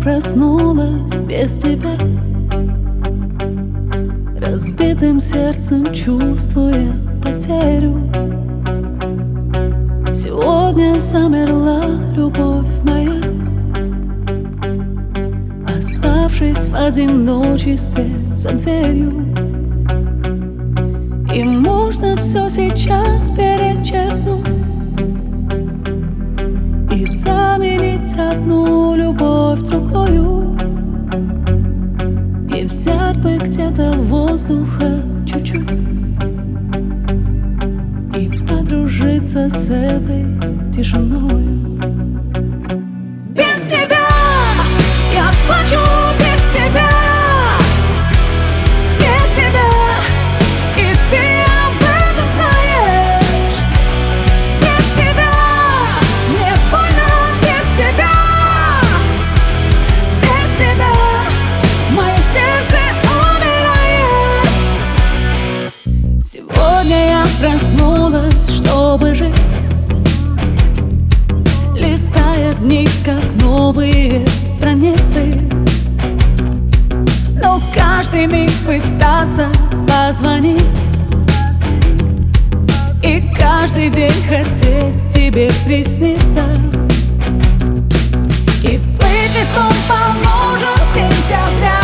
проснулась без тебя, разбитым сердцем чувствуя потерю. Сегодня замерла любовь моя, оставшись в одиночестве за дверью. И можно все сейчас перечеркнуть и заменить одну любовь другую, и взять бы где-то воздуха чуть-чуть и подружиться с этой тишиною. Без тебя я плачу, без тебя, без тебя, и ты об этом знаешь. Без тебя мне больно, без тебя, без тебя мое сердце умирает. Сегодня я проснулась, чтобы жить, листая дни, как новые страницы. Но каждый миг пытаться позвонить и каждый день хотеть тебе присниться, и плыть листом по лужам сентября,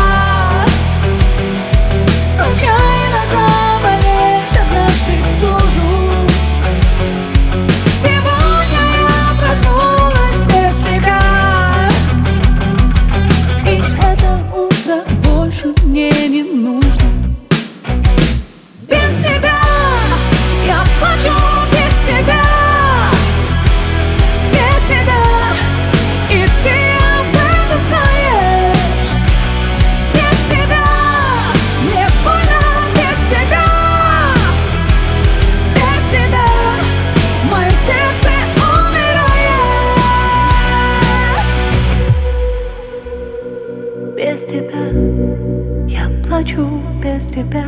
случайно заболеть однажды в стужу. Сегодня я проснулась без тебя, и это утро больше мне не нужно. Без тебя я плачу, без тебя, без тебя, и ты об этом знаешь. Без тебя мне больно, без тебя, без тебя мое сердце умирает. Без тебя я плачу, без тебя,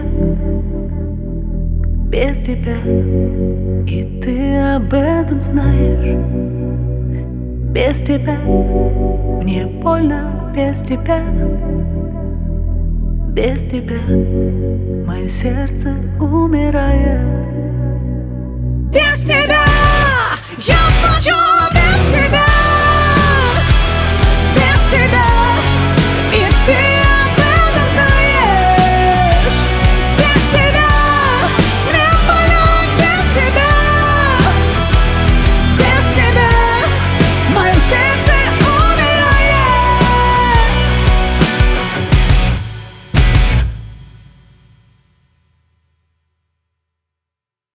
без тебя, и ты об этом знаешь. Без тебя мне больно, без тебя, без тебя мое сердце умирает.